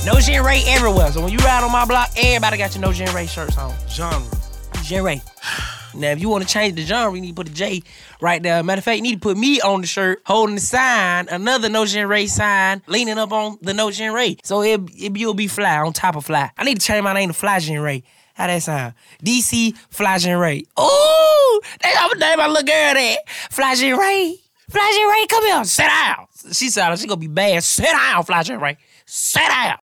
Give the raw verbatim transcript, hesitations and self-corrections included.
No Gen Ray everywhere. So when you ride on my block, everybody got your No Gen Ray shirts on. Genre. Gen Ray. Now, if you want to change the genre, you need to put a J right there. Matter of fact, you need to put me on the shirt, holding the sign, another No Gen Ray sign, leaning up on the No Gen Ray. So it, it, you'll be fly, on top of fly. I need to change my name to Fly Gen Ray. How that sound? D C Fly Gen Ray. Ooh, that's how I'm name my little girl that. Fly Gen Ray. Fly Gen Ray, come here. Sit down. She said she gonna be bad. Sit down, Fly Gen Ray. Sit down.